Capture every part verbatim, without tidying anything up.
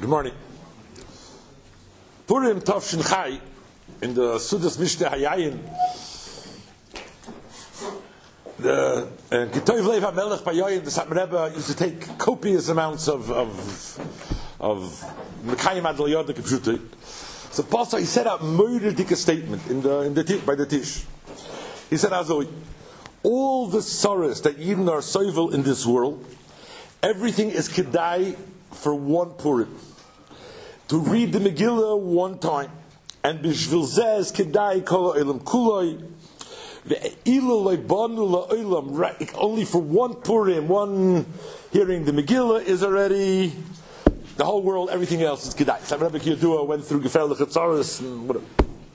Good morning. Purim Tavshin Chai in the Sudas Mishneh Hayayin. The Gitoiv Lev HaMelech Bayoyin, the Satmar Rebbe used to take copious amounts of of of Mekayim Adal Yod the Kipshutai. So Pastor, he set out a murder statement in the in the by the Tish. He said, "Azoi, all the sorrows that Yidden are soivel in this world, everything is kedai for one Purim. To read the Megillah one time, and b'shvil zeh is kedai kol ha'olam kuloi, ve'ilu le'banu la'olam, only for one Purim, one hearing the Megillah is already the whole world. Everything else is kedai." So Rebbe Yedua went through Gefer Lechatzaris and whatever.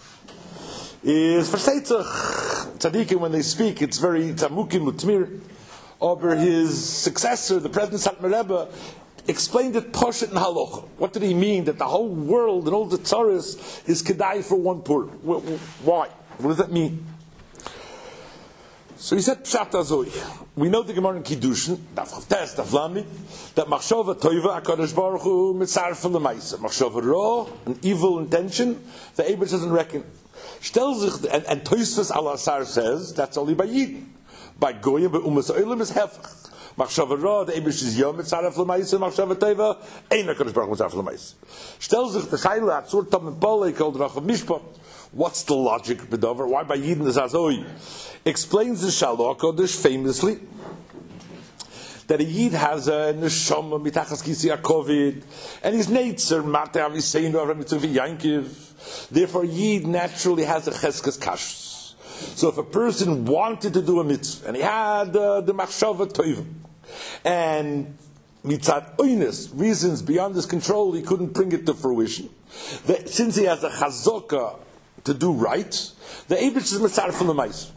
Is Versetzach Tzadikim when they speak, it's very tamukim utmir. Over his successor, the present Satmar Rebbe, explained it Poshet and Halacha. What did he mean that the whole world and all the tzaras is kedai for one Purim? Why? What does that mean? So he said Pshat Azoi. We know the Gemara in Kiddushin, Daf Chavtes, Daf Lamed, that Machshava Toiva HaKadosh Baruch Hu Mitzaref L'Maisa. Machshava Ra, an evil intention, the Eibush doesn't reckon. And, and Tosfos Al Asar says that's only by Yidden. By Goyim, but Umas Oilim is Hefach. Machshava Ra, the Eibush is Yom Mitzaref L'Maisa. Machshava Toiva, Ein HaKadosh Baruch Hu Mitzaref L'Maisa. Stel sich the Chayla Atzur Tam and Polei called Rachav Mishpat. What's the logic of Bedover? Why by Yidden is Azoi? Explains the Shalom Kodesh famously that a Yid has a neshama mitachas kisi akovid, and his nature mate aviseinu avram mitzuvi yankiv. Therefore, Yid naturally has a cheskes kashus. So, if a person wanted to do a mitzvah and he had uh, the machshava toiv, and mitzat oines, reasons beyond his control, he couldn't bring it to fruition. That since he has a chazaka to do right, the Eibush is mitzaref from the mais.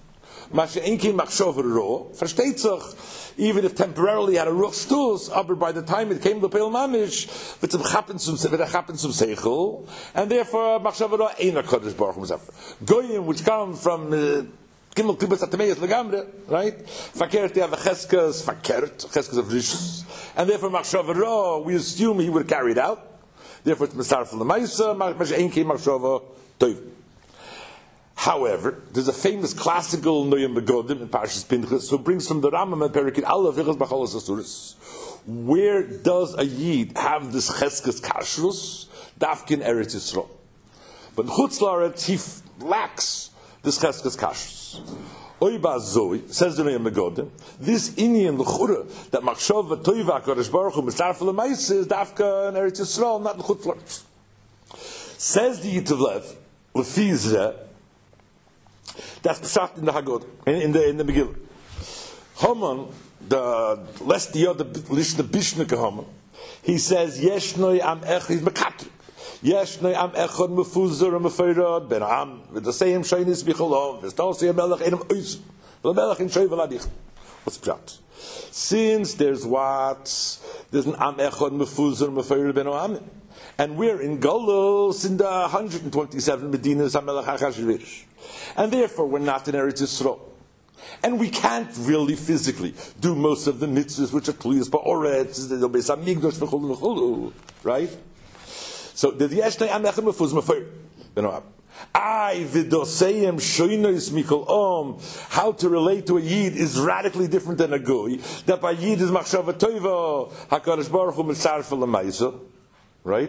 Even if temporarily had a rough stus, but by the time it came to Peil Mamish, it happens some seichel, and therefore machshava ra ein HaKadosh Baruch Hu Mitzaref. Goyim, which come from Gimel Klibas Atameis Legamre, right? Fakert, they have a cheskes, fakert, cheskes of rishus, and therefore machshava ra, we assume he would carry it out. Therefore it's Mitzaref l'Maisa, machshava toiv. However, there's a famous classical Noyam Begodim in Parshas Pinchas who brings from the Rambam and Perikid Allah Vichas B'Cholos Asuris. Where does a Yid have this Cheskes Kashrus? Dafkin Eretz Yisrael. But in Chutz La'aretz he lacks this Cheskes Kashrus. Oiba Zoi, says the Noyam Begodim, this Inyan L'chura, that Machshava Toiva HaKadosh Baruch Hu Mitzaref L'Maisa is Dafka in Eretz Yisrael, not in Chutz La'aretz. Says the Yitav Lev, L'fi Zeh, that's pshat in the Haggadah, in, in the in the Megillah. Haman, the less the other lishna bishnika Haman, he says yeshnoi am ech he's mekatrik. Yeshnoi am echad mefuzar and meferad ben am with the same shaynis bicholov. There's also a melech enam ois. The melech in shoy veladich. What's pshat? Since there's what there's an am echad mefuzar meferad ben am. And we're in Golos in the one hundred twenty-seven Medinas HaMelech HaChashverosh. And therefore we're not in Eretz Yisrael. And we can't really physically do most of the mitzvahs which are kliyas ba'oretz, there'll be some migdosh v'chulu v'chulu, right? So the yeshnei amechem mefuz mefer. You know, I v'doseyem shoynos mikol om. How to relate to a Yid is radically different than a goy. That by Yid is machshava toiva HaKadosh Baruch Hu mitzaref l'maisa. Right?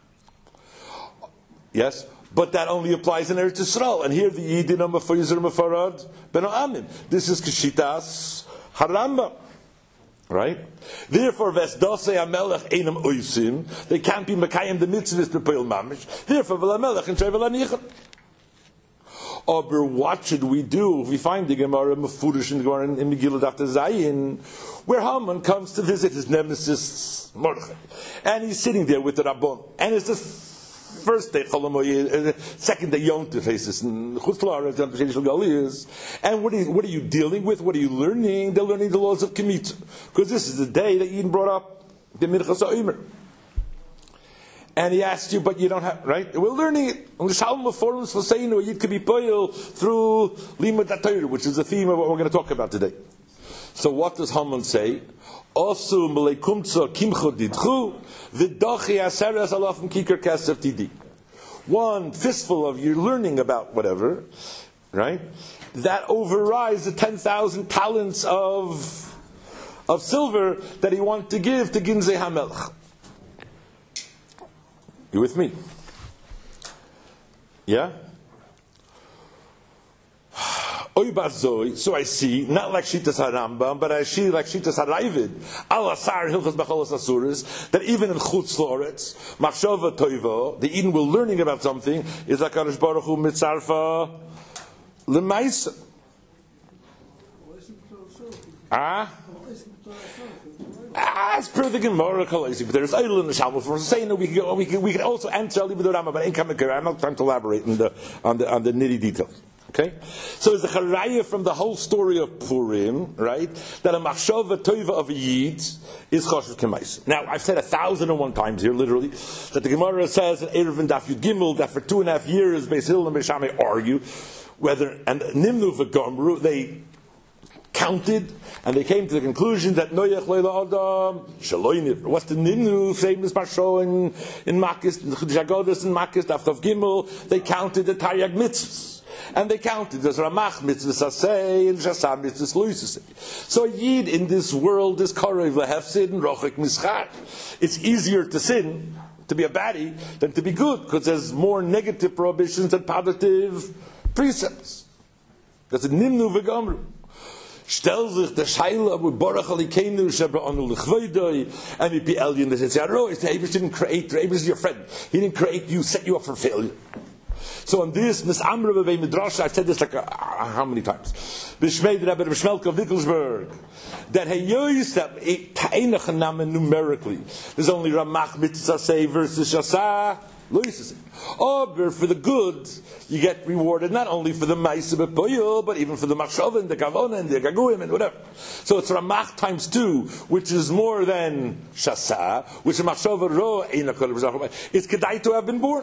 Yes? But that only applies in Eretz Yisrael. And here the Yidin are Mefayizer Mefarad Ben Amim. This is Keshitas Haramba. Right? Therefore, Vesdase HaMelech Einam Oisim. They can't be Mekayim the Mitzvahs Bepoil Mamish. Therefore, Vel HaMelech and Shevel HaNicham. Aber what should we do if we find the Gemara Mefurish in the Gemara in Megillah Daf Zayin, where Haman comes to visit his nemesis Mordechai, and he's sitting there with the Rabbon, and it's the first day Cholamoy, second day Yom Tov faces in Chutz La'aretz, and what are, you, what are you dealing with? What are you learning? They're learning the laws of Kemitza, because this is the day that Eden brought up the Minchas HaOmer. And he asked you, but you don't have, right? We're learning it. The Shalom forums for saying a Yid could be poil through Limud HaTorah, which is the theme of what we're going to talk about today. So what does Haman say? Osu Melekumtso Kimcho Didchu, Vidochi Aseres Alafim Kikar Kesef Tidi. One fistful of you learning about whatever, right? That overrides the ten thousand talents of, of silver that he wanted to give to Ginzei HaMelech. You with me? Yeah? So I see, not like Shitas HaRambam, but I see like Shitas HaRavid, Al-Asar Hilchas B'cholos Asuris, that even in Chutz L'Oretz, Machshava Toivo, the Eden we're learning about something, is HaKadosh Baruch Hu Mitzarfa L'Maisa. Ah? Ah, it's per the Gemara, but there's Eidel in the Shalom. For saying that we can, we can, we can also answer Libid Rambam, but I ain't coming. I'm not trying to elaborate on the on the on the nitty details. Okay, so it's the charaya from the whole story of Purim, right? That a machshava toiva of a yid is choshev k'mais. Now I've said a thousand and one times here, literally, that the Gemara says in Erev and Daf Yud Gimel that for two and a half years Beis Hillel and Beis Shammai argue whether and Nimnu v'Gomru they counted and they came to the conclusion that Noyach Leila Adam Shaloiniv. What's the Nimnu famous Marsho in in Makis, in Jagodas in Makis, Daf Tav Gimel? They counted the Taryag mitzvahs. And they counted there's Ramach mitzvahs asay and Shasam mitzvahs luisasay. So a yid in this world is karev lehefsid and rochek mischar. It's easier to sin, to be a baddie, than to be good, because there's more negative prohibitions than positive precepts. That's a nimnu v'gamru. Stel sich der Scheile abu Baruch Alikenu sheba anu l'chvoidoi and it be alien that says, "Oh, the Eibush didn't create. The Eibush is your friend. He didn't create you. Set you up for failure." So on this, Miss Amra B'Vei Midrash, I've said this like uh, how many times? B'Shmei Rebbe B'Shmelka of Wickelsburg, that Heyois that Ta'enach Namen numerically. There's only Ramach Mitzvah say versus Shasa Lois. Oh, but for the good, you get rewarded not only for the Ma'aseh B'Poyel, but even for the Machshava and the Kavona and the Gaguim and whatever. So it's Ramach times two, which is more than Shasa, which is Machshava Ro Eina Kol B'Zachor. It's Kedai to have been born.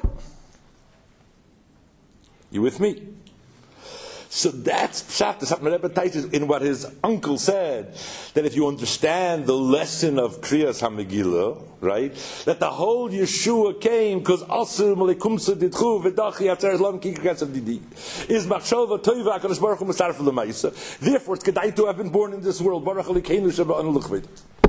You with me? So that's Pshat, the Satmar Rebbe teaches in what his uncle said, that if you understand the lesson of Kriyas HaMegillah, right, that the whole Yeshua came because Asur Melekumsa Didchu V'dachi Atzeres Lam Kikar Kesef Didi is Machshava Toiva HaKadosh Baruch Hu Mitzaref L'Maisa. Therefore, it's Kedai to have been born in this world. Baruch Alikenu Sheba Anu L'Chved.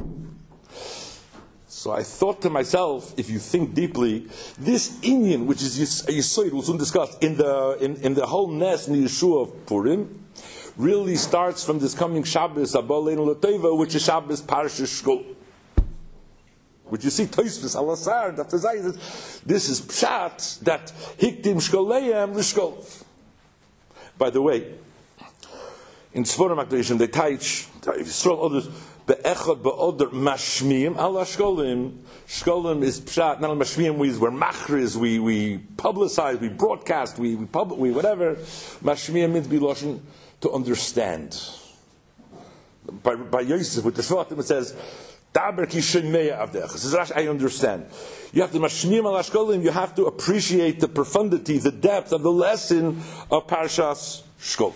So I thought to myself, if you think deeply, this Inyan, which is Yisoid, we'll soon discuss, in the in, in the whole Nes in the Yeshua of Purim, really starts from this coming Shabbos, Abba Leinu L'Teva, which is Shabbos Parashas Shkol. Which you see, Tosfos Alasar, that says, this is Pshat, that Hiktim Shkoleim L'Shkol. By the way, in Sforim HaKadoshim, they teach, Yisrael others, Be'echad be'odr mashmiyim ala shkolim. Shkolim is pshat. Not mashmiyim. We we're machriz. We we publicize. We broadcast. We we public. We whatever. Mashmiyim means be loshen to understand. By by Yosef with the Shvatim it says daber ki shemei avdech. It says Rashi, I understand. You have to mashmiyim ala shkolim. You have to appreciate the profundity, the depth of the lesson of Parashas Shkol.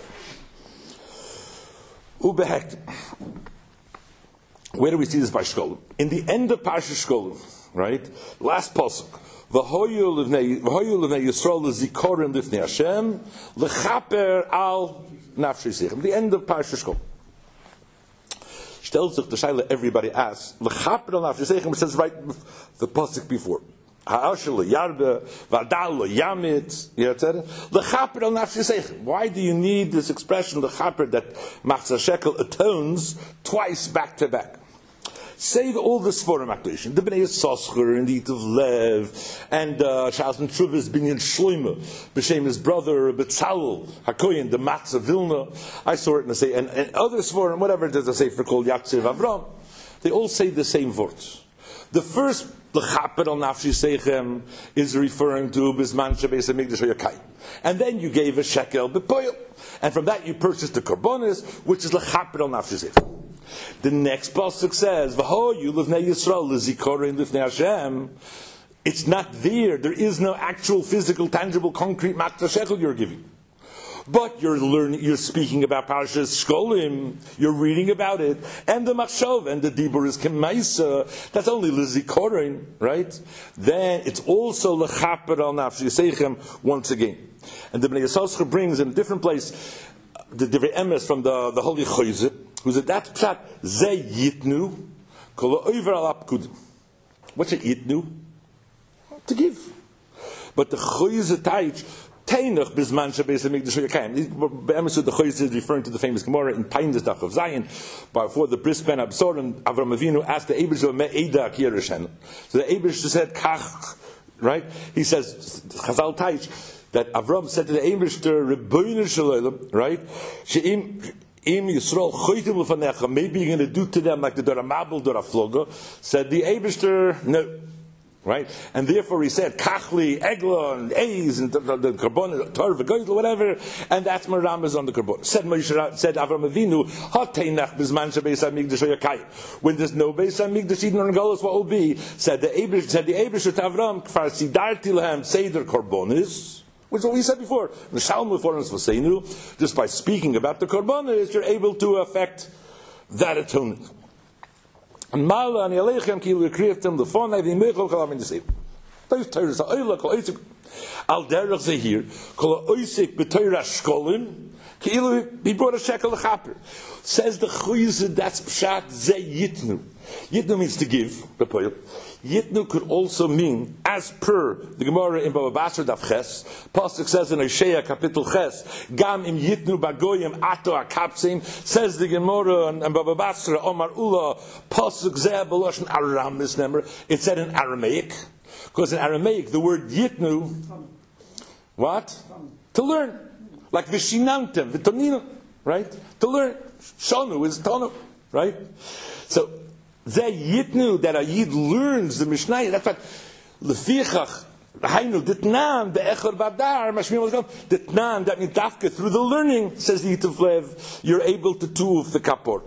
Ubehekt. Where do we see this by Shkolim? In the end of Parashas Shkolim, right? Last pasuk. V'hoyu l'vnei Yisrael l'zikorim l'fnei Hashem l'chaper al nafshei seichem. The end of Parashas Shkolim. Stellt sich the shaila everybody asks. L'chaper al nafshei seichem. It says right the pasuk before. Ha'ashel l'yarbe v'adal l'yamit. L'chaper al nafshei seichem. Why do you need this expression l'chaper that Machzah Shekel atones twice back to back? Save all the Sforim HaKadoshim, the Bnei Yissaschar and the Eat of Lev, and uh, Shas and Truvis Binyan Shloima, B'Shem his brother B'Tzalel HaKoyen, the Matz of Vilna. I saw it in the say, and, and other Sforim, whatever there's a sefer called Yatzir Avram. They all say the same words. The first L'chaper al nafshi seichem is referring to Bisman Shabbos Hamikdash Hayakayim, and then you gave a shekel b'poyel, and from that you purchased the korbanos, which is L'chaper al nafshi seichem. The next pasuk says, "V'hoyu l'vnei Yisrael l'zikorim l'fnei Hashem." It's not there. There is no actual, physical, tangible, concrete matzah shekel you're giving. But you're learning, you're speaking about Parshas Shkolim, you're reading about it, and the Machshov, and the Dibur is Kemaisa, that's only Lizikorin, right? Then it's also Lechaper al Nafshi Yisechem once again. And the Bnei Yisrael brings in a different place the Divrei Emes from the, the Holy Chayze, who said that's Pshat, Ze Yitnu, Kol Oiver al Apkudim. What's a Yitnu? To give. But the Chayze Taich, Teinach Bisman Shabbos Hamikdash Yakayim. Be'emes the Chayze is referring to the famous Gemara in Peinus Dach of Zion, before the Bris Ben Absorim, Avram Avinu asked the Eibishter Me'eda Kierishen. So the Eibishter said, Kach, right? He says, Chazal Taich, that Avram said to the Eibishter, Rebbeinu Shalom, right? She'im Im Yisrael Choytim L'fanecha, maybe you're going to do to them like the Dora Mabel, Dora Floga. Said the Eibishter, no. Right? And therefore he said, Kachli, Egla, and Eis, and the, the, the Karbon, Tor, V'goyt, whatever, and that's Maram is on the Karbon. Said Moshe, said Avram Avinu, Hateinach Bizman Shabeis HaMikdash Oyakayim. When there's no Beis HaMikdash, even on Golos, what will be? Said the Eibush, said the Eibush to Avram, Kfar Sidarti Lehem, Seder Karbonis, which is what we said before. The Shalom Leforens V'seinu, just by speaking about the Karbonis, you're able to affect that atonement. And Mala and Yalechem ki lekriyatem lefon I v'imechol kalam in the same. Those Torahs are oila kol oisik al derech zehir kol oisik b'Torah shkolim ki ilu he brought a shekel lechaper. Says the Chayze that's pshat ze yitnu. Yitnu means to give. Yitnu could also mean, as per the Gemara in Baba Basra Daf Ches, Pasuk says in Hosea Kapitel Ches, Gam im Yitnu bagoyim ato akapsim, says the Gemara in Baba Basra Omar Ula, Pasuk zeh b'loshen Aram misnemer. It said in Aramaic, because in Aramaic the word Yitnu, what? To learn. Like Vishinamtem, Vitonino, right? To learn. Shonu is Tonu, right? So, Zeh Yitnu, that a Yid learns the Mishnah, that's what Lefichach, Hainu, Ditnan, Be'echor Badar, Mashmim was going, Ditnan, that means Dafka, through the learning, says the Yituf Lev, you're able to tuv the Kapor.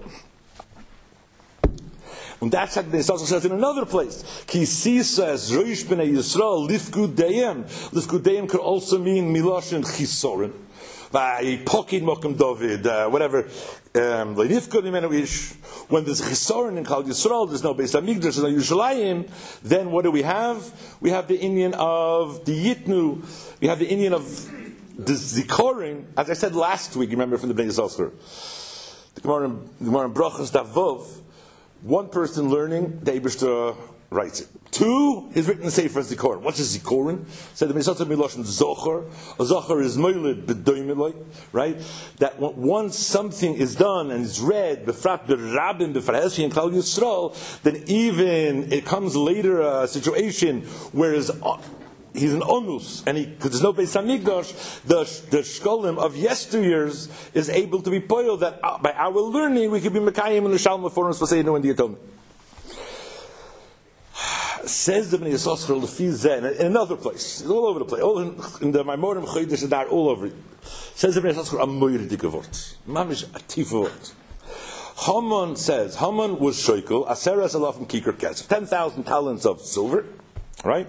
And that's what it also says in another place. Ki says, Roish B'nai Yisrael, Lifkud Deyem. Lifkud Deyem could also mean Milosh and Chisorin. Pocket Mokum David, uh, whatever. Um, when there's Chisorin in Kal Yisrael, there's no Beis Hamikdash, there's no Yerushalayim. Then what do we have? We have the Indian of the Yitnu. We have the Indian of the Zikorin. As I said last week, you remember from the Bnei Yisrael. The Gemara in Brachos Davov. One person learning, the Eibishter writes it. Two, he's written the Sefer Zikorin. What's a Zikorin? So the Mishnah Miloshin Zochar. A Zochar is Moilid B'doimiloi, right? That once something is done and is read, B'frat B'rabim B'fraheshi and Klal Yisrael, then even it comes later a situation where is he's an onus, and he, because there's no Beis Hamikdash, the the shkolim of yesteryears is able to be poiled that uh, by our learning we could be mekayim and the shalom forums for saying no in the atonement. Says the Bnei Yisrael Lefi Zeh in another place, it's all over the place, all in, in the Maimorim Chodesh Adar, all over it. Says the Bnei Yisrael a moirdike vort, mamish a tief vort. Haman says Haman was shoikel aseres alafim kikar kesef, ten thousand talents of silver, right?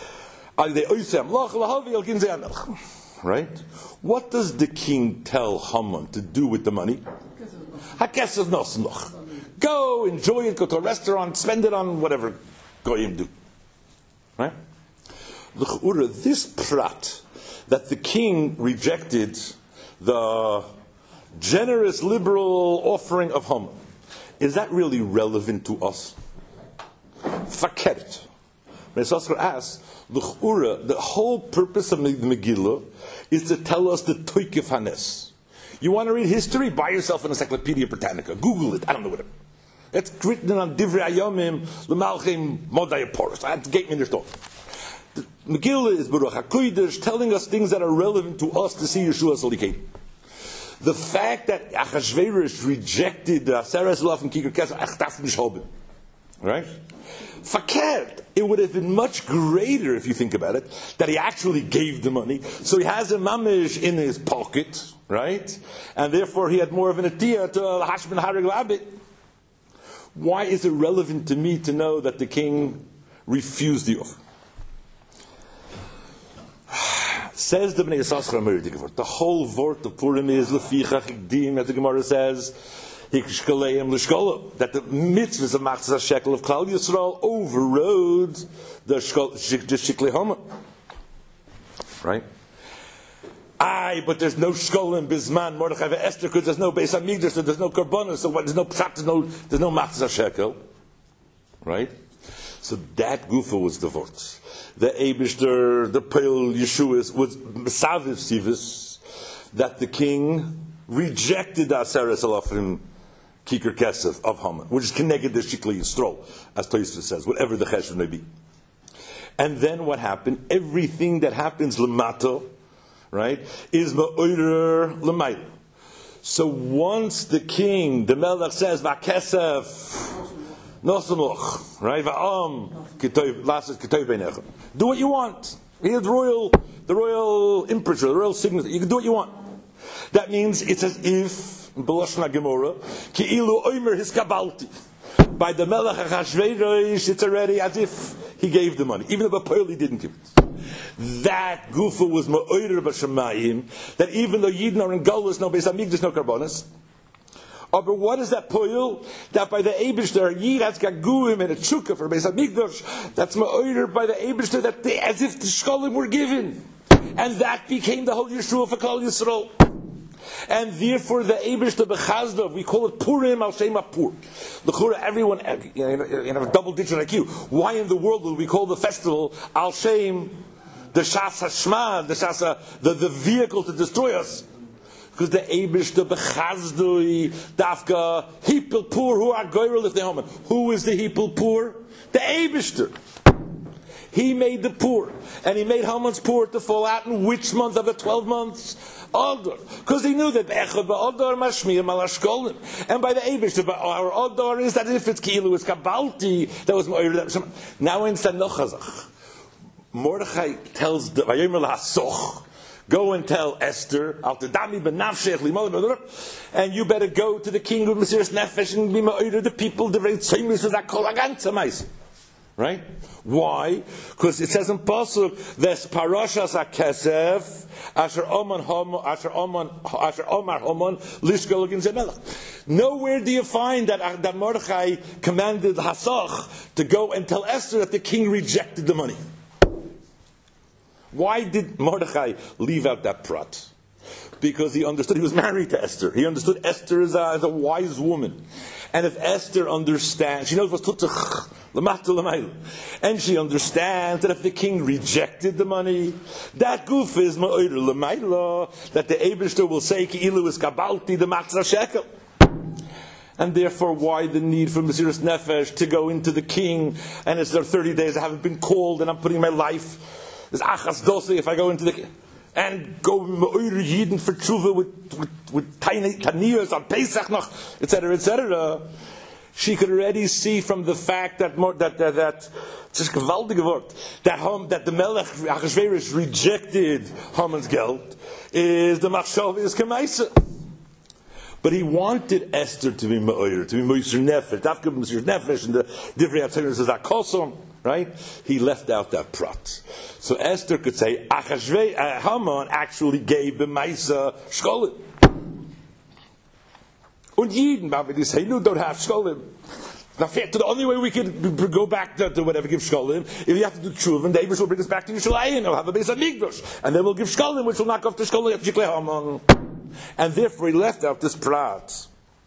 Right? What does the king tell Haman to do with the money? Go, enjoy it, go to a restaurant, spend it on whatever goyim do. Right? This prat that the king rejected the generous liberal offering of Haman, is that really relevant to us? Fakert. Meisosfer asks, the whole purpose of the Megillah is to tell us the Toikif Hanes. You want to read history? Buy yourself an Encyclopedia Britannica. Google it. I don't know what it is. It's written on Divrei Ayomim, L'malchim, Modai Aporos. That's gate in their thought. The Megillah is Baruch HaKodesh, telling us things that are relevant to us to see Yeshua Salikein. The fact that Achashverosh rejected the Aseres Laf and Kikar Kesef, ach darf nicht haben. Right? Fakert. It would have been much greater, if you think about it, that he actually gave the money. So he has a mamish in his pocket, right? And therefore he had more of an atiyah to Hashman Harig Labit. Why is it relevant to me to know that the king refused the offer? Says the Bnei Yissaschar Ameridi Gevort. The whole vort of Purim is Lefichach Igdim, as the Gemara says, Hikshkaleim L'shkola, that the mitzvahs of Machzas HaShekel of Klal Yisrael overrode the Shiklei Haman. Right? Aye, but there's no Shkolim, Bizman, Mordechai, Esther, because there's no Beis HaMikdash, so there's no Karbonos, so what, there's no Pshat, there's no, there's no Machzas HaShekel. Right? So that Gufa was the vort. The Eibishter, the Peil Yeshuas, was Mesaviv Sivis, that the king rejected the Aseres Alafim Kikar Kesef of Haman, which is connected to Shikli Yisrael, as Tosfos says, whatever the chesed may be. And then what happened? Everything that happens Lamato, right, is Ma'oirer L'mayl. So once the king, the Melech says, Va'kesef, Nosamuch, right? Va'am, lasses k'toy beinechem. Do what you want. Here's the royal, the royal imperature, the royal signature. You can do what you want. That means it's as if, B'lashon HaGemora, ki'ilu oimer hiskabalti. By the Melech HaChashverosh, it's already as if he gave the money, even if a pearl he didn't give it. That Gufa was ma'oirer b'shamayim, that even though Yidden are in Golus, no Beis HaMikdash, no Karbonos. Oh, but what is that poil? That by the Eibishter, Yid has gaguim and a chukah for Beis HaMikdash. That's ma'oirer by the Eibishter, that they, as if the shkolim were given. And that became the whole Yeshua for Klal Yisrael. And therefore the Eibishter B'chazdov, we call it Purim al Shem HaPur. L'chura, everyone, you know, you have a double digit I Q. Why in the world will we call the festival al Shem, the Shas HaShma, the Shas Ha, the, the vehicle to destroy us? Because the Eibishter B'chazdoi Dafka Hipel Pur who are Goyrel if they Haman. Who is the Hipel Pur? The Eibishter. He made the Pur, and he made Haman's Pur to fall out in which month of the twelve months? Adar. Because he knew that Echad Ba'adar Mashmiyah Malashkolim. And by the Eibishter, our Adar is that if it's Kilu, it's Kabalti, that was Ma'ir. Now in Sanochazach, Mordechai tells the Vayomer LaHasoch, go and tell Esther, and you better go to the king of Mesiras Nefesh and be ma'oder the people, the very tzaymis of that kol agantza mais. Right? Why? Because it says in Pasuk, there's parashas hakesef, asher oman homo, asher oman, asher omar homon, lishkol agin zemelach. Nowhere do you find that, that Mordechai commanded Hasoch to go and tell Esther that the king rejected the money. Why did Mordechai leave out that prat? Because he understood he was married to Esther. He understood Esther as a, as a wise woman. And if Esther understands, she knows what's tutzach, l'mata l'mayl. And she understands that if the king rejected the money, that goof is ma'oder l'mayla, that the Eibishter will say, ki'ilu is kabalti the machzah shekel. And therefore, why the need for Mesiras Nefesh to go into the king, and it's there thirty days, I haven't been called, and I'm putting my life, there's achas dosi if I go into the and go me'oyer Yidden for tshuva with with, with tiny kaniyos on Pesach noch, et cetera, et cetera. She could already see from the fact that more, that that that it's a gewaltige word that Ham, that the Melech Achashverosh rejected Haman's geld is the machshava is kemaisa. But he wanted Esther to be me'oyer, to be Mesiras Nefesh, Dafka Mesiras Nefesh, and the Divrei HaTorah says Akosom. Right? He left out that prat. So Esther could say, Achashverosh, uh, Haman actually gave B'maisa Shkolim. And Yidden, but they say, no, don't have Shkolim. Now, the only way we could go back to, to whatever, give Shkolim, if you have to do Tshuva, and David will bring us back to Yerushalayim, or have a Beis HaMikdash, and then we'll give Shkolim, which will knock off the Shkolim of Shiklei Haman. And therefore he left out this prat.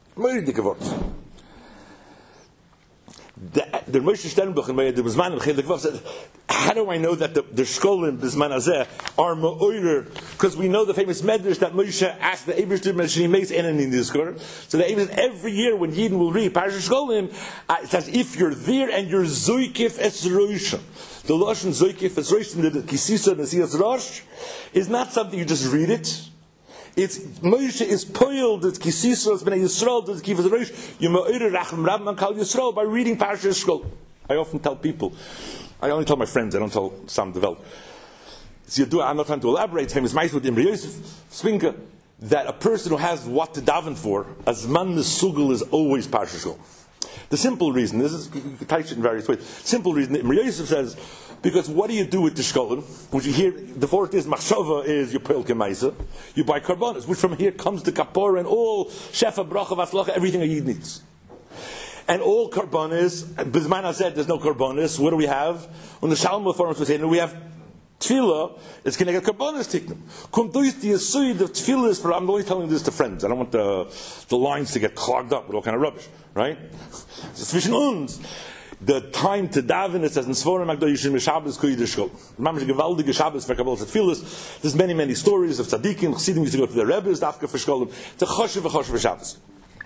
The, the Moshe Sternbuch in the Bizman and Chilek said, how do I know that the, the Shkolim Bizman Hazeh are Ma'oyer? Because we know the famous Medrash that Moshe asked the Eibishter Meshini makes Enan in this Korah. So the Eibishter, every year when Yidden will read Parashat Shkolim, uh, it's as if you're there and you're Zoykif Es Roshim. The Lashon Zoykif Es Roshim, the Kisisa and the Siyas Rosh, is not something you just read it. It's Moshe is poiled that Kisisros Bnei Yisrael does Kivas Rosh Yema'ir Racham Rabban Kal Yisrael by reading Parashat Shkol. I often tell people, I only tell my friends, I don't tell some develop. So you do, I'm not trying to elaborate. Famous mice with Imre Yosef Swinka, that a person who has what to daven for, as man Nesugel is always Parashat Shkol. The simple reason, this is, you can type it in various ways. Simple reason, Mir Yosef says, because what do you do with the shkolim? Which you hear, the fourth is, machshava is your peil kemaisa. You buy karbonas, which from here comes the kapor and all shefa, bracha, vaslacha, everything a yid needs. And all karbonas, Bizman said there's no karbonas, what do we have? On the Shalom forums we say, we have tefillah, it's going to get karbonas tiknum. Kum dois the yesod of tefillah is for, I'm only telling this to friends, I don't want the, the lines to get clogged up with all kind of rubbish, right? It's zwischen uns. The time to daven, it says in Sforim Magdoyishim Shabbos Koyidish Shkol. Mamish gewaldige Shabbos for Kabbalah Tefillas. There's many, many stories of tzaddikim, chassidim used to go to their rebbes, dafka for shkolim. It's a choshev v'choshev for Shabbos.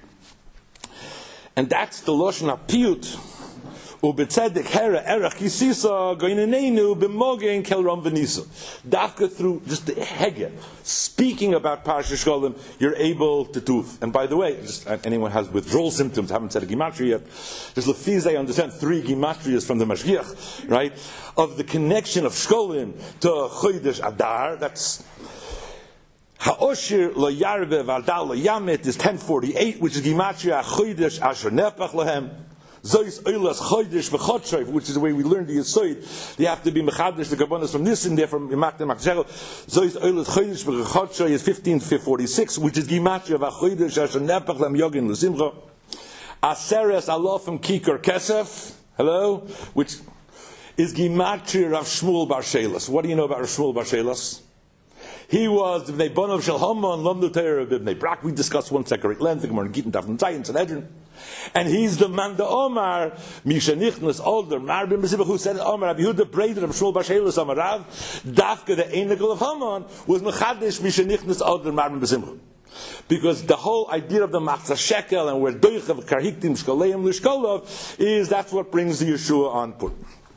And that's the Lashon HaPiyut. Ubetzedek hera erach kisisa goyineneinu b'mogen kel ram v'nisa. Dafka through just the hege, speaking about Parashat Shkolim, you're able to do. And by the way, just anyone has withdrawal symptoms, haven't said a gematria yet, just lefizay understand three gematrias from the Mashgiach, right? Of the connection of Shkolim to Chodesh Adar. That's Ha'oshir lo yarbe v'adal lo yamet is ten forty-eight, which is gematria Chodesh asher nepach lahem. Zois Eilas Chodesh v'Chodshev, which is the way we learn the Yesod. You have to be Mechadesh the Karbonos from this and there from Yemak Machzero. Zois Eilas Chodesh v'Chodshev is fifteen forty-six, which is Gematria v'Chodesh Asher Nepach Lam Yogin L'Simcha. Aseres Alofim Kikar Kesef, hello, which is Gematria Rav Shmuel Bar Shelas. What do you know about Rav Shmuel Bar Shelas? He was the Bnei Bonav Shel Haman Lamdu Torah B'Bnei Brak. We discussed one second at length. Gemara Gittin Daf Zayin Sanhedrin. And he's the man, the Omar, Misha Nichnas, older, Marbim B'Sibach, who said, Omar, Rabbi Yehuda Breder, Rabbi Shmuel Bar Shelas, Omar Rav, Dafka, the Einigal of Haman, was Mechadesh, Misha Nichnas, older, Marbim B'Sibach. Because the whole idea of the Machzah Shekel and where Doich of Karhiktim Shkoleim Lishkolov is that's what brings the Yeshua on put.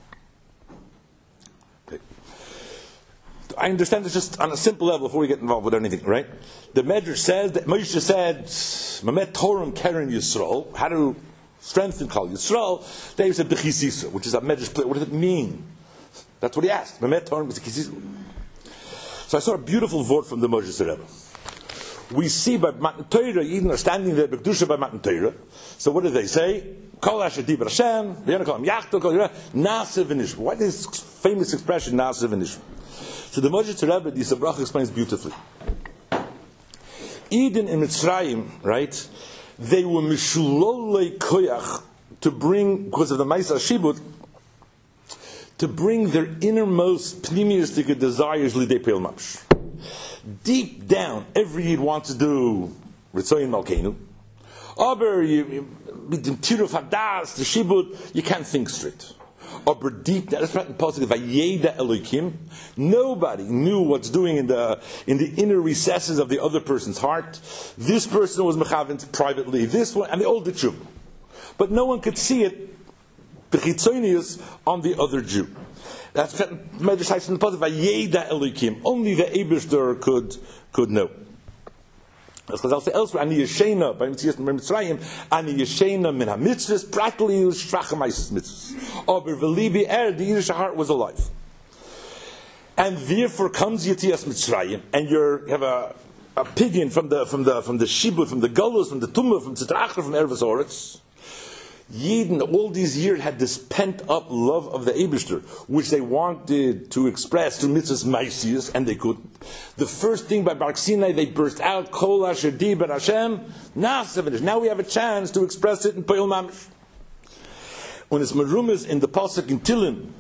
I understand this just on a simple level before we get involved with anything, right? The Medrash says that Moshe said, Mamet Toram Keren Yisrael, how to strengthen Kal Yisrael. They said B'chisisa, which is a Medrash play. What does it mean? That's what he asked. Mamet Toram B'chisisa. So I saw a beautiful word from the Moshe Rebbe. We see by Matan Torah, even are standing there, B'kedusha by Matan Torah. So what do they say? Kol Asher Dibur Hashem, V'yana Kol Am Yachto Kol Yirah, Na'aseh V'nishma. What is this famous expression, Na'aseh V'nishma? So the Moshe Rebbe, the Yisabrach explains beautifully. Eden in Mitzrayim, right? They were mishulolei koyach to bring, because of the Maisa Shibut, to bring their innermost pneumistic desires lidei peil mamash. Deep down, every Yid wants to do Ritzoyin Malkeinu. Aber, with the Tiruf Hadas, the Shibut, you can't think straight. Or deep, that's right in positive. Vayeda Elokim. Nobody knew what's doing in the in the inner recesses of the other person's heart. This person was mechavent privately. This one, and they all did true, but no one could see it. Bechitzonius on the other Jew. That's Medrash in the positive. Vayeda Elokim. Only the Eibishter could could know. As Chazal say elsewhere, Ani Yeshena by Mitzrayim, Ani Yeshena min ha-mitzvahs, practically it was Shrachamaisis mitzvahs. Aber v'libi er, the Yiddish heart was alive. And therefore comes Yetzias Mitzrayim, and you have a, a pidyon from the from the from the Shibud, from the Galus, from the Tumah, from Tzitachar, from Ervas Oretz. Yidden all these years had this pent-up love of the Eibishter, which they wanted to express through mitzvahs ma'asiyos, and they couldn't. The first thing by Barak Sinai, they burst out, Kol Asher Dibur Hashem, Na'aseh. Now we have a chance to express it in Peil Mamish. When it's merumas in the pasuk in Tilim,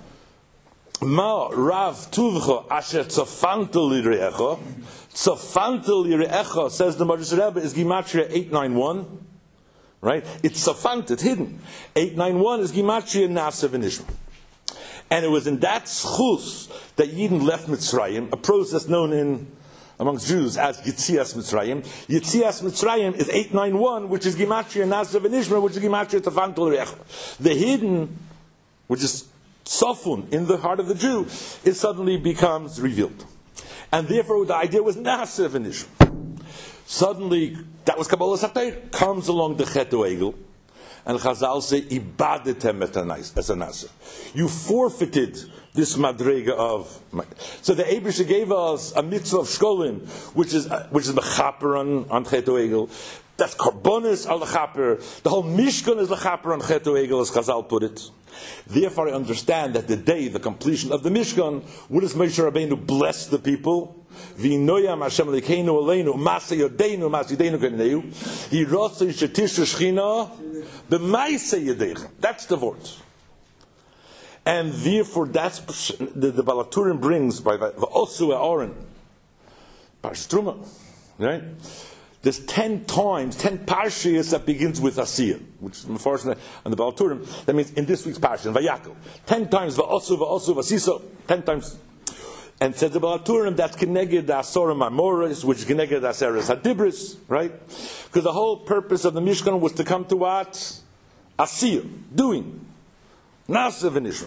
Ma Rav Tuvcha Asher Tzafanta Lirecha, Tzafanta Lirecha, says the Moshe Rebbe, is Gematria eight ninety-one. Right? It's safant, it's hidden. eight ninety-one is Gematria Na'aseh V'nishma. And it was in that schus that Yidden left Mitzrayim, a process known in amongst Jews as Yetzias Mitzrayim. Yetzias Mitzrayim is eight ninety-one, which is Gematria Na'aseh V'nishma, which is Gematria Tzafant L'Recha. The hidden, which is Safun, in the heart of the Jew, it suddenly becomes revealed. And therefore the idea was Na'aseh V'nishma. Suddenly, that was Kabbalah Satayr, comes along the Chet Egel, and Chazal say, Ibadetem et Anaseh. You forfeited this madrega of. So the Eibusha gave us a mitzvah of Shkolim, which is which is mechaper on, on Chet Egel, That's karbonis al lechaper. The whole Mishkan is lechaper on Chetu Egel, as Chazal put it. Therefore, I understand that the day, the completion of the Mishkan, what does Moshe Rabbeinu bless the people? V'inoyam Hashem lekeinu aleinu masa yodeinu masa yodeinu k'neu. He rotsa shetishu shchina b'maisa yodeichem. That's the word. And therefore, that's the, the Balaturim brings by the Osu Aaron, Parshas Truma, right? There's ten times, ten parshas that begins with Asiyah, which is unfortunate on the Balaturim. That means in this week's parsha, in Vayakov, ten times Va'osu Va'osu V'asiso, ten times. And says the Balaturim, that's Keneged Asora Marmoris, which is Keneged Aseres Hadibris, right? Because the whole purpose of the Mishkan was to come to what? Asiyah, doing. Nasa v'nishra.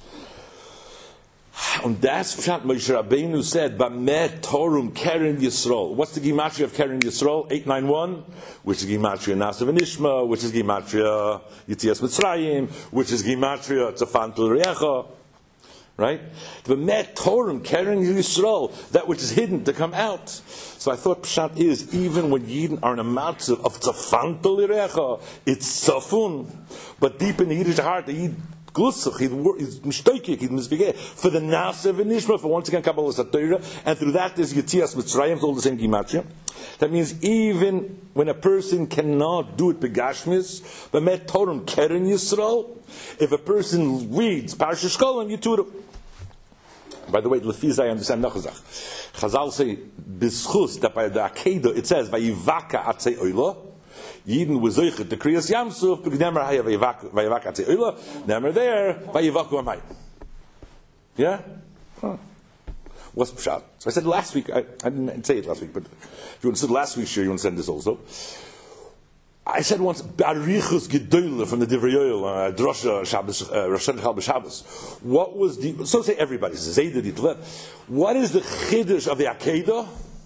And that's what Moshe Rabbeinu said, B'meh Torum Keren Yisrael. What's the Gematria of Keren Yisrael? eight ninety-one, which is Gematria Nasa v'nishma, which is Gematria Yitzias Mitzrayim, which is Gematria Tzafantul Re'echa. Right? B'meh Torum Keren Yisrael, that which is hidden to come out. So I thought Pshat is, even when Yidden are in a matzav of Tzafantul Re'echa, it's Tzafun. But deep in the Yiddish heart, the Yid Glusach, he's mishtoikik, he's misbegeh, for the Nasa v'nishma, for once again Kabbalah Satorah, and through that there's Yitzias Mitzrayim, it's all the same Gematria. That means even when a person cannot do it begashmis, but met Torah Keren Yisrael, if a person reads Parshas Shkolim, you do it. By the way, Lefiz, I understand Nachazach. Chazal say, B'schus, that by the Akedah, it says, Vayivaka atzei oila, Yidden was zoichet the Kriyas Yamsuf, because never haya vayivak atzei oila, never there, vayivaku amayim. Yeah? Huh. What's pshat? So I said last week, I, I didn't say it last week, but if you want to say last week's share, you want to send this also. I said once, Barichus Gedoyle from the Divrei Yoel, uh, Drosha Shabbos, uh, Rosh Hashanah B'Shabbos. What was the, so say everybody, Zayda Ditlev. What is the Chiddush of the Akedah?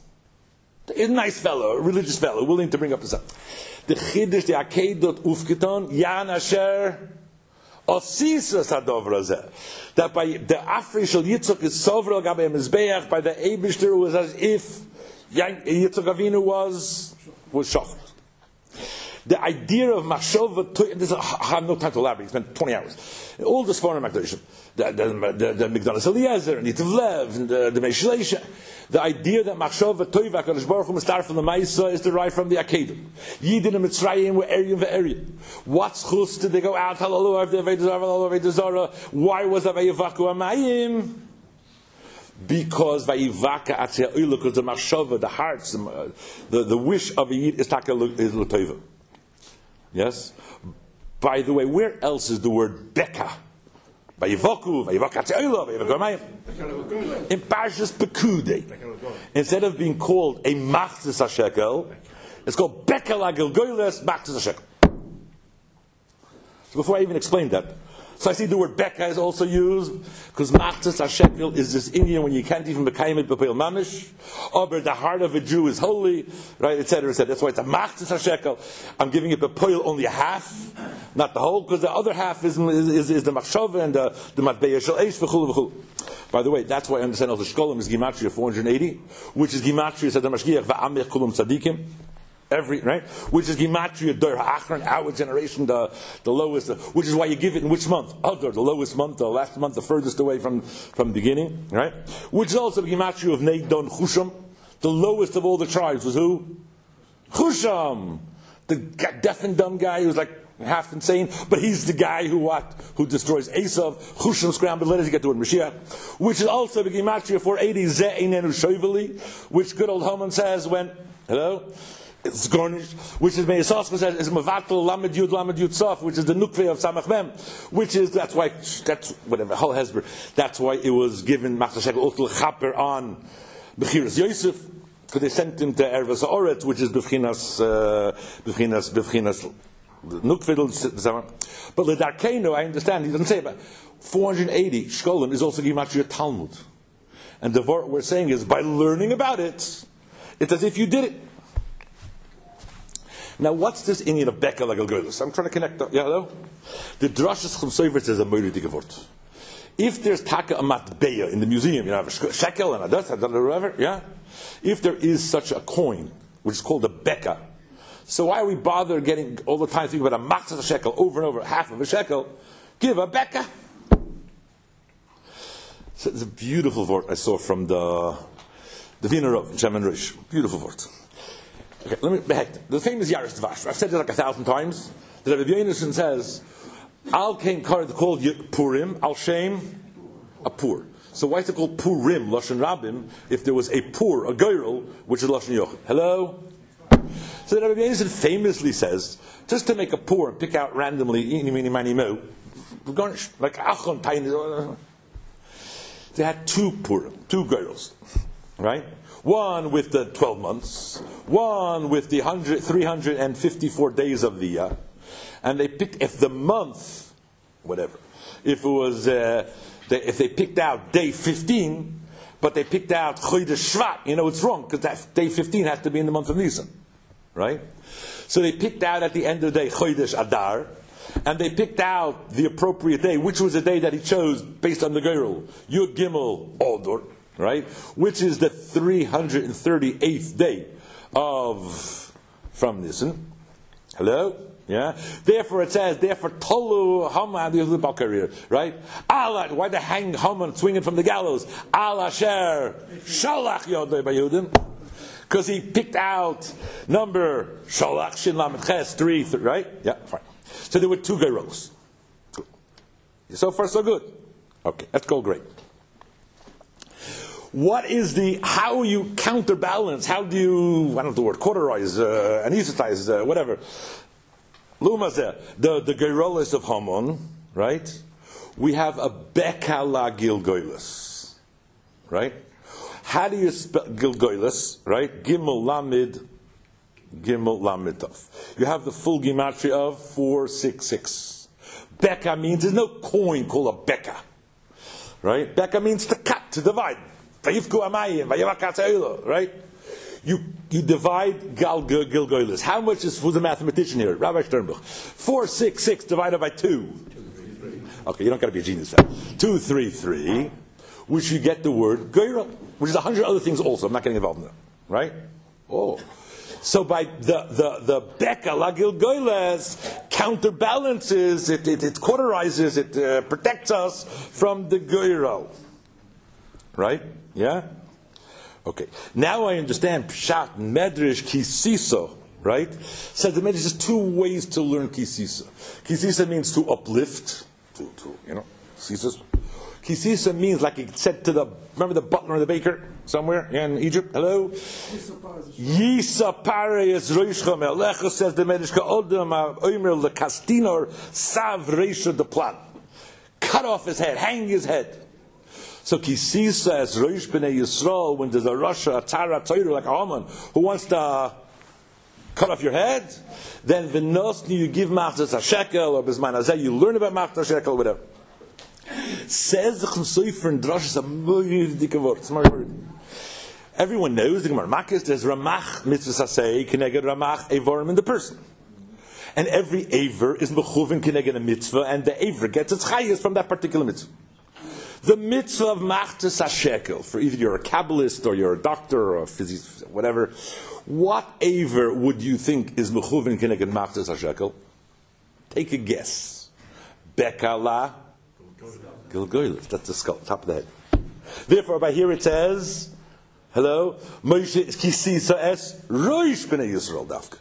A nice fellow, a religious fellow, willing to bring up his son. The Chiddush, the Akedah Ufketon, Yan Asher, Osisas Hadov Razeh. That by the Afri Shal Yitzchak is Sovrel Gabe Mizbeach, by the Eibishter was as if Yitzchak Avinu was, was Shochet. The idea of Machshava, this, I have no time to elaborate, spent twenty hours. All the Sforim HaKadoshim, the, the, the, the Migdalas Eliezer, and Yittiv Lev, and the, the Meishleisha, the idea that Machshava Toiva HaKadosh Baruch Hu Mustar from the Maisa is derived from the Akedah. Yidin and Mitzrayim were Eryim ve'Eryim. What schus did they go out? Hallelujah, Hallelujah, why was that Vayivaku Amayim? Because Vayivaka Atzei Oila, because the Machshava, the hearts, the, the, the wish of a Yid is Taka is L'Toiva. Yes? By the way, where else is the word Beka? Vayivaku, Vayivaka Atzei Oila, Vayivaku Amayim. In Parshas Pekudei. Instead of being called a Machzis HaShekel, it's called Beka LaGilgoyles Machzis HaShekel. So before I even explain that, so I see the word Beka is also used, because Machzis HaShekel is this Indian when you can't even Mekayim it B'Peil Mamish, or the heart of a Jew is holy, right, et cetera, et cetera. That's why it's a Machzis HaShekel. I'm giving it B'Peil only a half, not the whole, because the other half is, is, is, is the Machshava and the, the Matbeya Shel Eish, v'chulu, v'chulu. By the way, that's why I understand also Shkolim is Gematria four hundred eighty, which is Gematria, said the Mashgiach, V'amech kulum tzadikim. Every, right? Which is Gematria Dor HaAchron, our generation, the, the lowest, which is why you give it in which month? Adar, the lowest month, the last month, the furthest away from, from the beginning, right? Which is also Gematria of Neidon Chusham, the lowest of all the tribes was who? Chusham! The deaf and dumb guy who's like half insane, but he's the guy who what? Who destroys Esav, Chusham scrambled letters to get to word Mashiach, which is also the Gematria four eighty, Ze Einenu Shoiveli, which good old Haman says when, hello? It's garnished, which is Meisoscha says is Mavatal Lamed Yud Lamed Yud Sof, which is the Nukve of Samach Mem, which is that's why that's whatever Hal Hezber. That's why it was given Machzor Shekel Otel Chaper on Bechiras Yosef, because they sent him to Ervas Oretz, which is Bevchinas Bevchinas Bevchinas Nukvedel. But the Darkeno, I understand he doesn't say about four hundred eighty Shkolim is also Gematria Talmud, and the word we're saying is by learning about it, it's as if you did it. Now, what's this Indian of Beka Lagalgolis? I'm trying to connect up. Yeah, hello? The Drashas Chum Sofer says a Moiridi Gevort. If there's Taka Amat Beya in the museum, you know, have a shekel and a dust, whatever, yeah? If there is such a coin, which is called a Beka, So why are we bother getting all the time thinking about a machzas shekel over and over, half of a shekel? Give a beka. So it's a beautiful word I saw from the the Wiener Rav in Shemen Rosh. Beautiful word. Okay, let me behekt. The famous Yaris Dvash. I've said it like a thousand times. The Rabbi Yonason says, Al Kain Kard called Purim, Al Shem, a Pur. So why is it called Purim, Lashon Rabim, if there was a Pur, a Geirel, which is Lashon Yochid? Hello? So the Rabbi Yonason famously says, just to make a Pur and pick out randomly, eeny, meeny, miny, mo, garnish, like Achon, tiny. They had two Purim, two Geirels, right? One with the twelve months, one with the three hundred fifty-four days of the year. And they picked, if the month, whatever, if it was, uh, they, if they picked out day fifteen, but they picked out Chodesh Shvat, you know it's wrong, because that day fifteen has to be in the month of Nisan, right? So they picked out at the end of the day Chodesh Adar, and they picked out the appropriate day, which was the day that he chose based on the Geirel, Yud Gimel Odor, right? Which is the three hundred thirty-eighth day of, from Nisan. Hello? Yeah. Therefore it says, therefore Tolu Haman the Balkarir, right? Allah, why they hang Haman swinging from the gallows? Allah Sher Shalach Yodei Bayudim. Because he picked out number Shalach Shin Lamed Ches three, right? Yeah, fine. So there were two Geiros. So far so good. Okay, that's called great. What is the, how you counterbalance, how do you, I don't know the word, cauterize, uh, anesthetize, uh, whatever. Lumazeh, the, the Geirolis of Haman, right? We have a Bekala Gilgoilis, right? How do you spell Gilgoilis, right? Gimel Lamid, Gimel Lamidov. You have the full gematria of four six six. Beka means, there's no coin called a Beka, right? Beka means to cut, to divide. Right? You you divide Gal Gilgoilis. How much is for the mathematician here? Rabbi Sternbuch. Four six six divided by two. Okay, you don't got to be a genius. Then. Two three three, which you get the word Geirel, which is a hundred other things also. I'm not getting involved in that, right? Oh, so by the the the Beka La Gilgoilis counterbalances it, it, it cauterizes, it uh, protects us from the Geirel, right? Yeah. Okay, now I understand Pshat Medrash Kisisa, right? So the Medrash is two ways to learn Kisisa. Kisisa means to uplift, to, to you know, Kisisa. Kisisa means like it said to the, remember the butler and the baker somewhere in Egypt? Hello? Yisa Pareis Roishcha Melecha, says the Medrash, Ka'odam Oimer Lekastinor Sav Reisha the plan. Cut off his head, hang his head. So Kisisa as Roish B'nei Yisrael, when there's a Rasha, a Tara, Torah, like a Haman, who wants to cut off your head, then V'nosni you give Machzas HaShekel, or B'zman Hazeh you learn about Machzas HaShekel, whatever. Says the Chum in Drash, it's a moyerdike word, it's a moyerdike. Everyone knows the Gemara Makis, there's Ramach Mitzvah Sasei, Keneged Ramach Evorim in the person. And every Aver is Mechuvin Keneged a Mitzvah, and the Aver gets its Chayas from that particular Mitzvah. The mitzvah of Machzas HaShekel, for either you're a Kabbalist or you're a doctor or a physicist, whatever, what aver would you think is Mechuvin Keneged Machzas HaShekel? Take a guess. Bekala Gilgoilis. That's the skull, top of the head. Therefore, by here it says, hello, Moshe Kisisa es Roish B'nei Yisrael Dafka.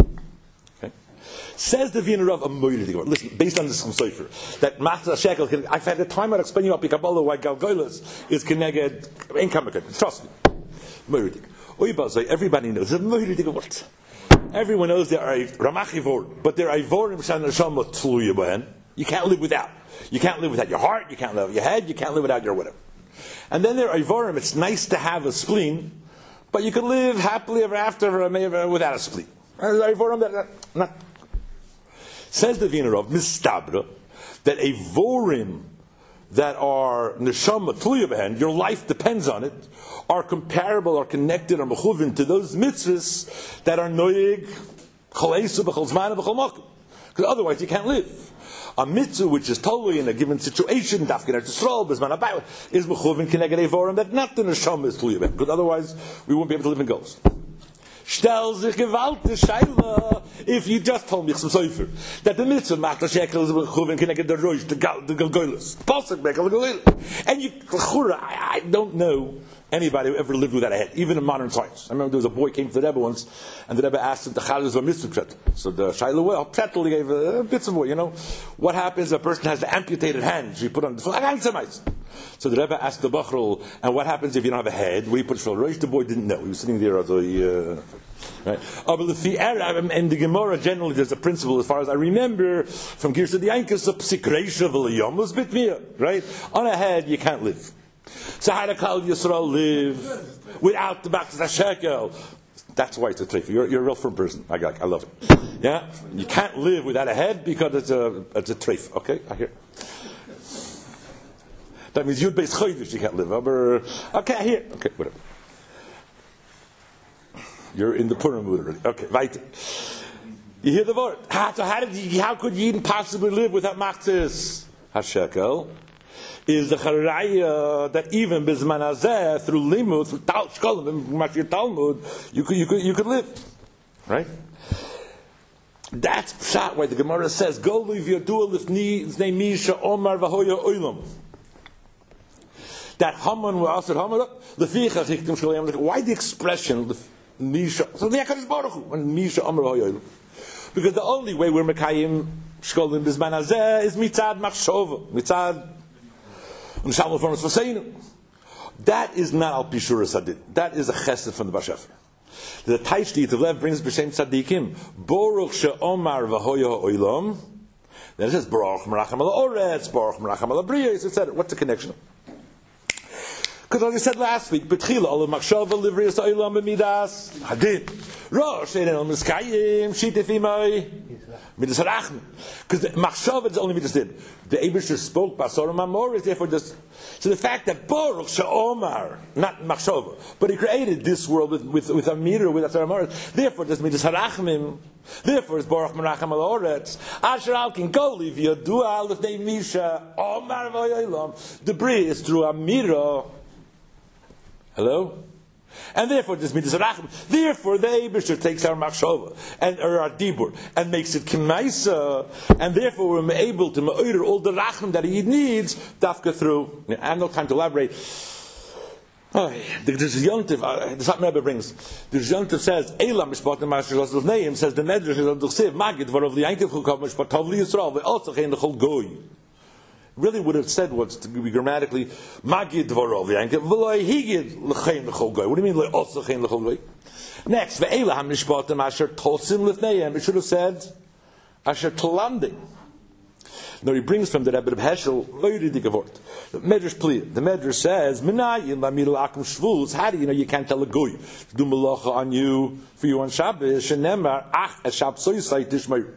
Says the Wiener Rav a moyerdike. Listen, based on this Sefer, that Machzas HaShekel, I've had the time I'll explain you up Kabbalah why Galgoilis is Keneged income. Trust me, moyerdike. Oibazai, everybody knows it's a moyerdike word. Everyone knows there are Ramach Ivor, but there are Ivorim Shan Neshama Tluya B'hen. You can't live without. You can't live without your heart. You can't live without your head. You can't live without your whatever. And then there are Ivorim. It's nice to have a spleen, but you can live happily ever after without a spleen. There are Ivorim that not. Says the Wiener Rav, Mistabra, that a vorim that are neshama tluya b'hen, your life depends on it, are comparable, are connected, are mechuvin to those mitzvahs that are noyeg, choleisu b'chol zman b'chol makom. Because otherwise you can't live. A mitzvah which is totally in a given situation, dafkin at Yisrael, b'zman abayot, is mechuvin connected a vorim that not the neshama is tluya b'hen. Because otherwise we won't be able to live in ghosts. Stel sich gewalte Scheile. If you just told me some sofer that the mitzvah macht the shekels chuven connected the roish the gal the galgoilus pasuk mekel galgoilus, and you I, I don't know anybody who ever lived without a head, even in modern times. I remember there was a boy came to the Rebbe once, and the Rebbe asked him the chalus of mitzvah pret. So the shaila well pretel he gave a, a bits of boy. You know what happens? A person has the amputated hand. You put on the so the Rebbe asked the bachrol, and what happens if you don't have a head? Where you put shul roish? The boy didn't know. He was sitting there as a. Uh, Right. And the Gemara generally there's a principle as far as I remember from Girsa the Yankas of Psikreisha V'Layom bit mir, right? On a head you can't live. So how to Kal Yisrael live without the back to the shekel? That's why it's a treif. You're, you're a real firm person. I got, I love it. Yeah, you can't live without a head because it's a it's a treif. Okay, I hear. That means you'd base chodesh you can't live. Okay, I hear. Okay, whatever. You're in the Purim mood already. Okay, weiter. You hear the word. How, so how did you, how could you even possibly live without machzis? Hashekel is the charaya that even bisman hazeh through limud, through tal shkolim, mashir Talmud, you could you could you could live, right? That's pshat why the Gemara says go live your dual lifni znei misha omar v'hoya oilam. That Haman was also Haman. Leficha chiktim shkolim. Why the expression? Misha. So the Hakadosh Baruch Hu and Misha Amar Hoyolim. Because the only way we're Mekayim Shkolim Bizman Hazeh is mitzad machshova, mitzad Unshamol Formas Vaseinu. That is not al Pishura Sadid. That is a chesed from the Bashefer. The Taishti of Lev brings B'Shem Tzadikim Baruch She'omar V'Hoya Hoyolim. Then it says Baruch Meracham Al Oretz, Baruch Meracham Al Abriyos, et cetera. What's the connection? Because like I said last week, B'tchila all of Machshava Livriyas Olam B'Midas Hadin Rosh Ein El Miskayim Shitef Imay Midas Harachim. Because Machshava is only Midas Din. The Eibusher spoke Basar Mamor is therefore just so the fact that Baruch She'omar, not Machshava, but he created this world with with with a meter with Asar Mamor. Therefore, there's Midas Harachim. Therefore, it's Baruch Meracham Al Oretz. Asher Alkin Goliv Yodua Lefnei Misha Omar V'Yolam. The bri is through a mirror. Hello? And therefore, this means Rachim. Therefore, the Eibusher takes our machshava and or our dibur and makes it kimaisa, and therefore we're able to ma'oder all the rachim that he needs. Dafka through. I have no time to elaborate. Oh, there's a yontiv. Uh, the Sat Rebbe brings. The yontiv says, "Elam mishpat ma'asher los neim," says the medrash is on the siv magid varov the yantiv chukav mishpat tavli Yisrael ve'alsa chein lechol goy. Really would have said what's to be grammatically magid dvarov yankev v'loy higid l'chein l'chol goy. What do you mean also chein l'chol goy? Next, ve'ela ham nishpatim asher tosim l'fneihem. It should have said asher tolamdim. Now he brings from the Rebbe of Heschel very digavort. The Medrash plea. The Medrash says minayin lamil akum shvus. How do you know you can't tell a goy to do malacha on you for you on Shabbos? Shenemar ach eshab soyisay tishmeir.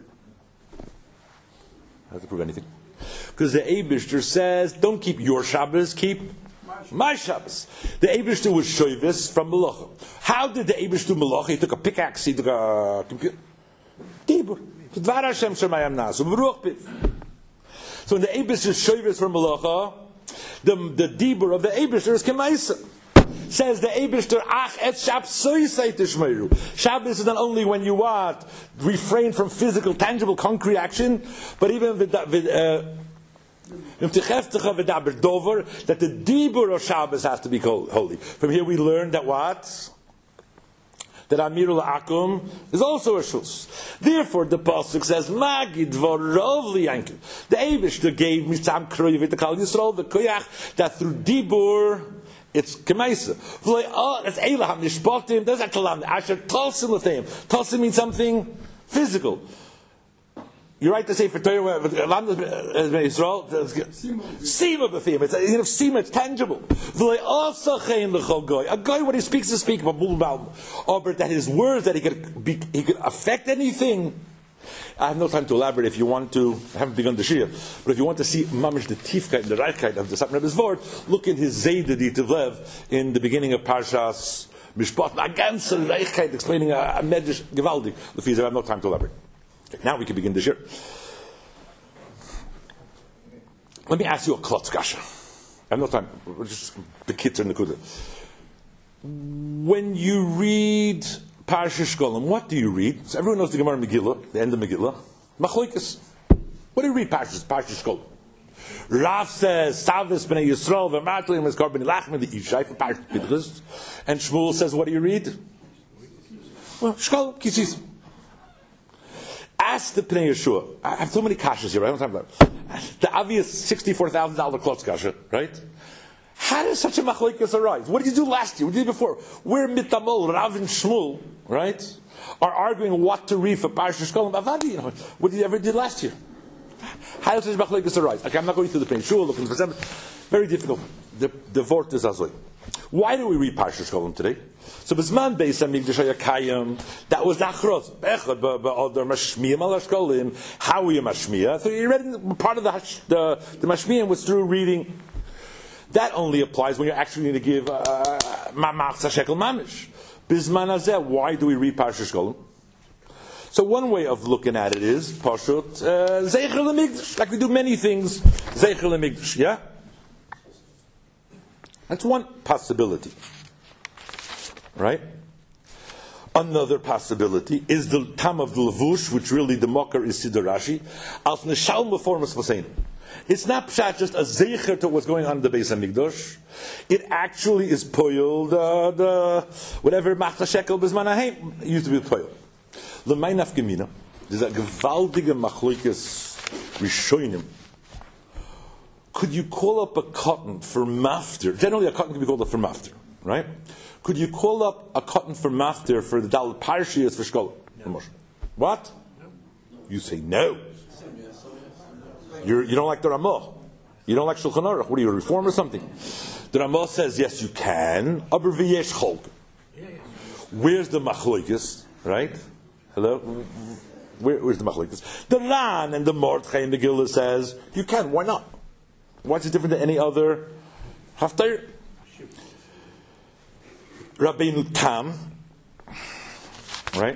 Has to prove anything. Because the Eibishter says, don't keep your Shabbos, keep my Shabbos. The Eibishter was shoyvis from Malacha. How did the Eibishter do Malacha? He took a pickaxe, he took a computer. Dibur. Dvar Hashem shemayam nasu. So when the Eibishter is shoyvis from Malacha, the, the Dibur of the Eibishter is Kemaisa. Says the Eibishter, ach et shab soisei tishmeru. Shabbos is not only when you what refrain from physical, tangible, concrete action, but even with that, with, uh, that the dibur of Shabbos has to be holy. From here we learn that what? That Amirul Akum is also a shus. Therefore the pasuk says, Magid vorov liyankel. The Eibishter gave Misham Kroyevit the Kal Yisrael the koyach that through dibur it's kemaisa. Oh, that's Eilaham nishpatim. That's Akalam. Asher talsim l'theim. Talsim means something physical. You're right to say for Torah, Israel, Sima b'theim. It's you know, Sima. It's tangible. A guy when he speaks to speak about Bul Baum, or that his words that he could be, he could affect anything. I have no time to elaborate. If you want to, I haven't begun the shir, but if you want to see mamish the tifkeit and the reichkeit of the Sat Rebbe's word, look in his Zayda Ditiv Lev in the beginning of Parshas Mishpat. A ganze reichkeit explaining a, a medrash gewaldig. I have no time to elaborate. Okay, now we can begin the shir. Let me ask you a klotz kasha. I have no time. Just the kids and the kudah. When you read Parshas Shkolim, what do you read? So everyone knows the Gemara Megillah, the end of Megillah. Machlokes. What do you read? Parshas Parshas Shkolim. Rav says, Savas b'nei Yisrael v'martlim is Karbon Lachmi the Ishai for Parshas Pinchas. And Shmuel says, what do you read? Well, Shkolim, Kisis. Ask the Pnei Yeshua. I have so many kashas here. I don't have time about the obvious sixty-four thousand dollar klotz kasha, right? How does such a machlokes arise? What did you do last year? What did you do before? We're mitamol, Rav and Shmuel, right, are arguing what to read for Parshas Shkolim Avadi. You know, what did you ever did last year? How does such a machlokes arise? Okay, I'm not going through the Pnei Yeshua, looking for some. Very difficult. The the vort is azoi. Why do we read Parshas Shkolim today? So Bisman Beis Hamikdash Hayakayim, that was nachros. Echad ba'odar mashmiyim al Shkolim. How are you mashmiyah? So you read part of the the, the mashmiyim was through reading. That only applies when you're actually going to give mamach uh, shekel mamish. Bisman Hazeh. Why do we read Parshas Shkolim? So one way of looking at it is pashut zeicher lemikdash, like we do many things zeicher lemikdash. Yeah. That's one possibility, right? Another possibility is the tam of the levush, which really the mocker is Siddur Rashi. Als neshal meformas v'sein. It's not pshat just a zeicher to what's going on in the Beis Hamikdash. It actually is poyel the, the whatever machta shekel b'zman haim used to be poyel. L'may nafgemina. There's a gewaltige machlokes rishonim. Could you call up a cotton for mafter? Generally, a cotton can be called up for mafter, right? Could you call up a cotton for mafter for the Dal Parshiyas for Shkolim? No. What? No. You say no. You're, you don't like the Ramah. You don't like Shulchan Aruch. What are you, a reform or something? The Ramah says, yes, you can. Aber v'yesh cholk. Where's the machlokes, right? Hello? Where, where's the machlokes? The Ran and the Mordechai and the Megillah says, you can. Why not? Why is it different than any other haftar? Rabbeinu Tam, right?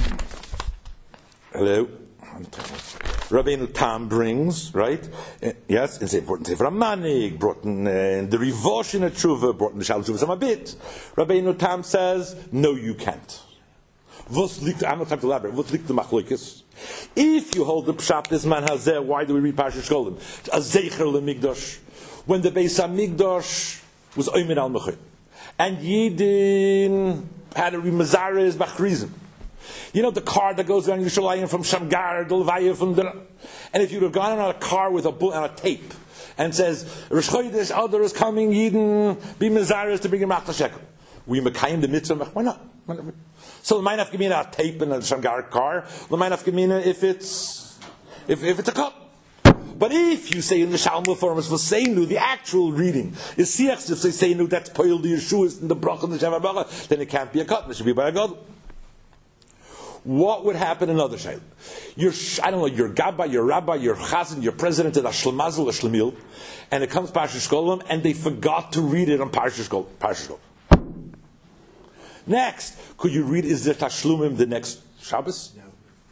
Hello. Rabbeinu Tam brings, right? Uh, yes, it's important. Sefer Amanik brought in uh, the Rivosh in a Tshuva, brought in the Shal Tshuva some a bit. Rabbeinu Tam says, no, you can't. Vos likt, I'm not trying to elaborate. Vos likt the machlokes. If you hold the pshat this man hazeh, why do we read Parshas Shkolim? A zeicher lemigdash. When the Beis Hamikdash was oimed al mechir, and Yidin had to read Mazares Bachrizim. You know the car that goes around Yerushalayim from Shamgar, Dolvaya from the, and if you'd have gone on a car with a book on a tape and says Rosh Chodesh Adar is coming, Yidin be Mazares to bring him Machta Shekel. We mekayim the mitzvah. Why not? Why not? So the might gemina a tape in a Shamgar car. The might gemina if it's if if it's a cup. But if you say in the Shalma form for Seinu, the actual reading is Siach if they say Seinu, that's Poil the Yeshuas and the Brach and the Sheva Bracha, then it can't be a cut. It should be by a God. What would happen in other Shail? You're I don't know, your Gabba, your Rabbi, your Chazan, your president of the Shlemazel or Shlemil, and it comes Parshas Shkolim, and they forgot to read it on Parshas Shkolim. Parshas Shkolim. Next, could you read is the Tashlumim the next Shabbos? No.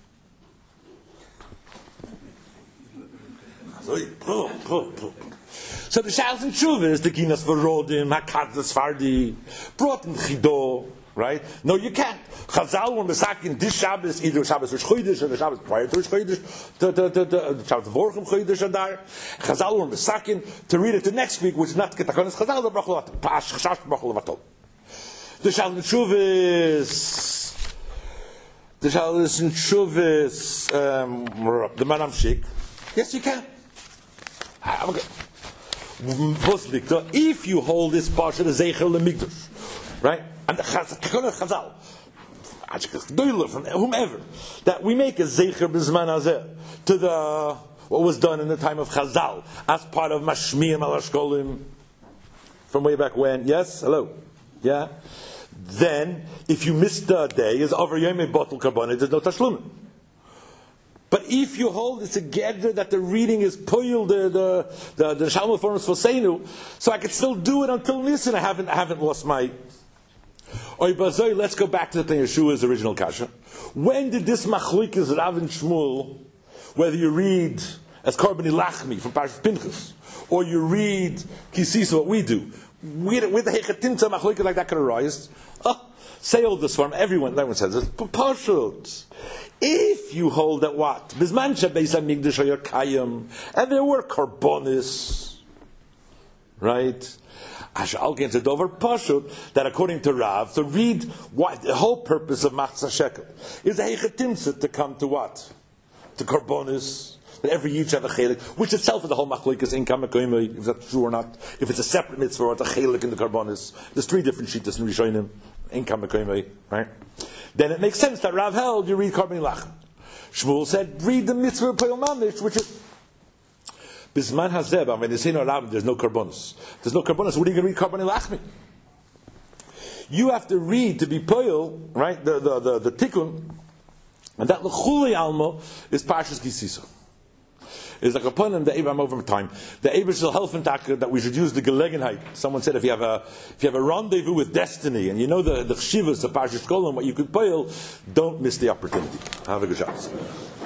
So the Shals and Tshuva is the Ginas Varodim, Hakat Fardi, brought in Chido, right? No, you can't. Chazal were mesakin this Shabbos, either Shabbos Rosh Chodesh or the Shabbos prior to Rosh Chodesh, the the the the Shabbos Vorchem Chodesh Adar. Chazal were mesakin to read it to next week, which is not Ketakonis Chazal the Brachol Pash Chash Brachol Vatol. The Shal and Tshuvis, the Shal and Tshuvis, um, the Manam Shik. Yes, you can. Okay. If you hold this parsha the Zeicher Lemigdash, right? And the Chazal, from whomever, that we make a Zeicher B'zman Hazeh to the what was done in the time of Chazal as part of Mashmiyim al Shkolim from way back when. Yes, hello, yeah. Then, if you miss the day, is over Yom Bottle Karbonet, there's no Tashlumim. But if you hold it together that the reading is Poyil, the the the, the Shalom forms for Seinu, so I could still do it until Nisan. I haven't I haven't lost my. Oy Bazoi, let's go back to the Pnei Yeshua's original kasha. When did this machlokes Rav and Shmuel, whether you read as Karbon Lachmi from Parshas Pinchas, or you read Kisisa, what we do, where the Hechatimta machlokes like that could arise? Oh, Say all this from everyone. Everyone says it's pashut. If you hold that what bisman shebeis hamikdash hayar kayim, and there were karbonis, right? I'll get to Dover Pashut that according to Rav, to read what the whole purpose of Machzah Shekel is a Heichatimsa to come to what? To Karbonis, that every Yid should have a Chelik, which itself is the whole Machlikas in Kamakoyim, if that's true or not, if it's a separate mitzvah or it's a Chelik in the Karbonis. There's three different Shittas in Rishonim, in Kamakoyim, right? Then it makes sense that Rav held, you read Karban Lach. Shmuel said, read the mitzvah of Poyel Mamish, which is Bisman Hazeb, when they say no Rav, there's no Karbonis. There's no Karbonis, what are you going to read Karban Lachmi? You have to read to be Poyel, right, the, the, the, the Tikkun, and that L'chuli Almo is Parshas Kisisa. It's like a pun in the Abraham over time. The Abraham shall help in that we should use the Gelegenheit. Someone said if you have a if you have a rendezvous with destiny and you know the the Chivas, the Parshas Kolam, what you could Poyel, don't miss the opportunity. Have a good shot.